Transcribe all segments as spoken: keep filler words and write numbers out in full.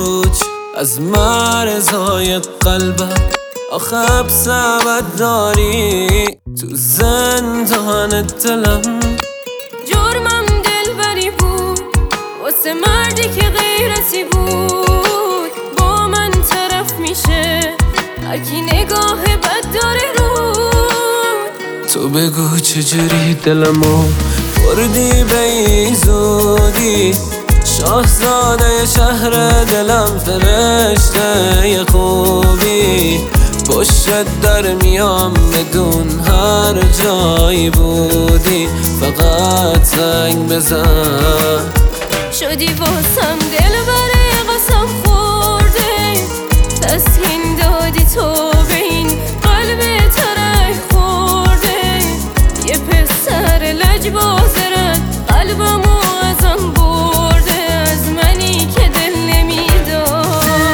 کوچ از مرزهای قلبم، آخه بسبت داری تو زندان دلم. جرمم دلبری بود واسه مردی که غیرتی بود، با من طرف میشه هرکی نگاه بد داره رو. تو بگو چجوری دلمو بردی به این زودی، شاهزاده شهر دلم، فرشته خوبی. پشت در میام بدون هر جایی بودی، فقط زنگ بزن. شدی واسم دلبره قسم خورده، تسکین دادی تو به این قلب ترک خورده. یه پسر لجبازه رد قلبمو ازم برده، از منی که دل نمیداد.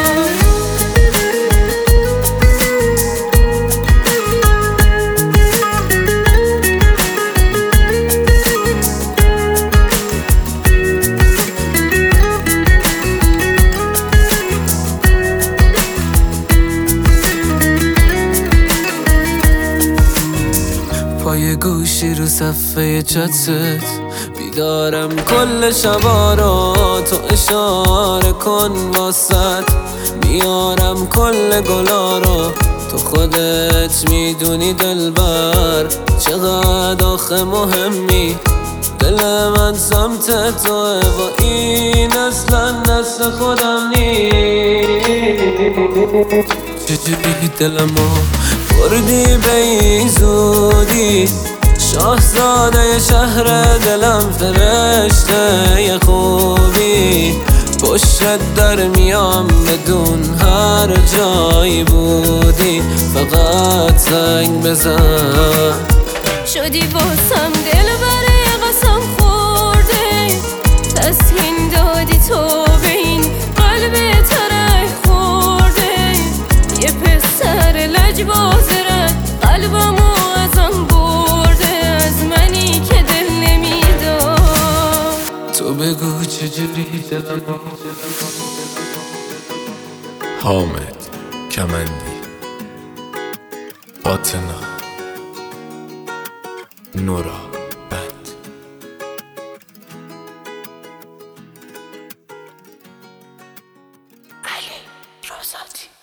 پای گوشی رو صفحه چتت بیدارم کل شبا رو، تو اشاره کن واسط میارم کل گلا رو. تو خودت میدونی دلبر چقدر آخه مهمی، دل من سمت توه و این اصلا دست خودم نیست. چجوری دلمو بردی به این زودی، شاهزاده شهر دلم، فرشته خوبی. پشت در میام بدون هر جایی بودی، فقط زنگ بزن. شدی واسم دلبره قسم خورده، تسکین دادی تو به این قلب ترک خورده. یه پسر لجبازه رد قلبمو ازم برده، از منی که دل نمیداد. تو بگو چجوری دلمو. حامد کمندی، آتنا، نورا بند. علی رازاتی.